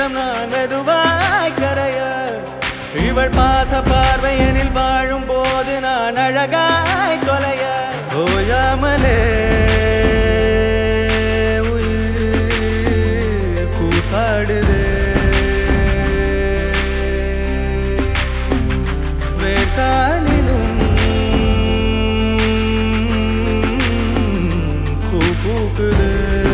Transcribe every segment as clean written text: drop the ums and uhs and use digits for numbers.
நிலம் நான் மெதுவாய் கரைய இவள் பாச பார்வையனில் வாழும் போது நான் அழகாய் தொலைய ஓயாமலே உயிர் கூத்தாடுதே வேட்டாளிலும் பூ பூக்குது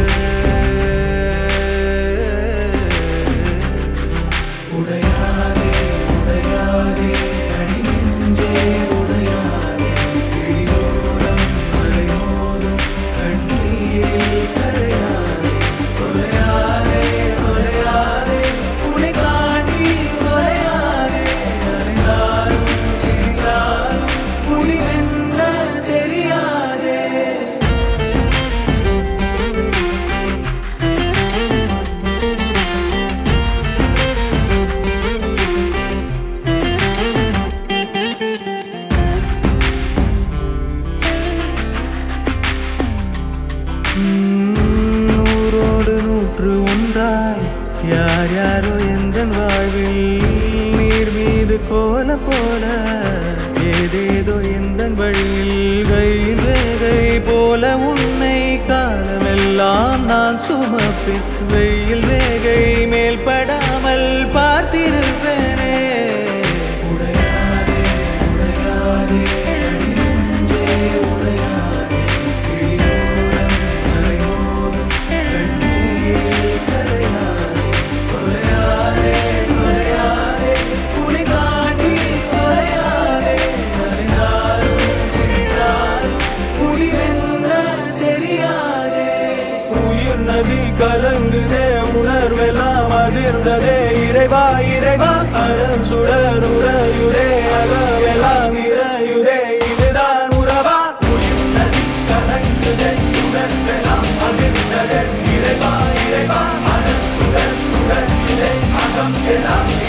நூறோடு நூற்று ஒன்றாய் யார் யாரோ எந்த வாழ்வில் நீர் மீது கோல போல ஏதேதோ எந்த வழியில் கையில் ரேகை போல உன்னை காலமெல்லாம் நான் சுமப்பேன் வெயில் ரேகை மேல் படாமல் பார்த்திருப்பேனே உடையாதே உடையாதே நதி கலங்குதே உணர்வெல்லாம் அதிர்ந்ததே இறைவா இறைவா அழல் சுடர் உறையுதே அகவெல்லாம் இறையுதே இதுதான் உறவா நதி கலங்குதே உணர்வெல்லாம் அதிர்ந்ததே இறைவா இறைவா அழல் சுடர் உறையுதே அகம் எல்லாம்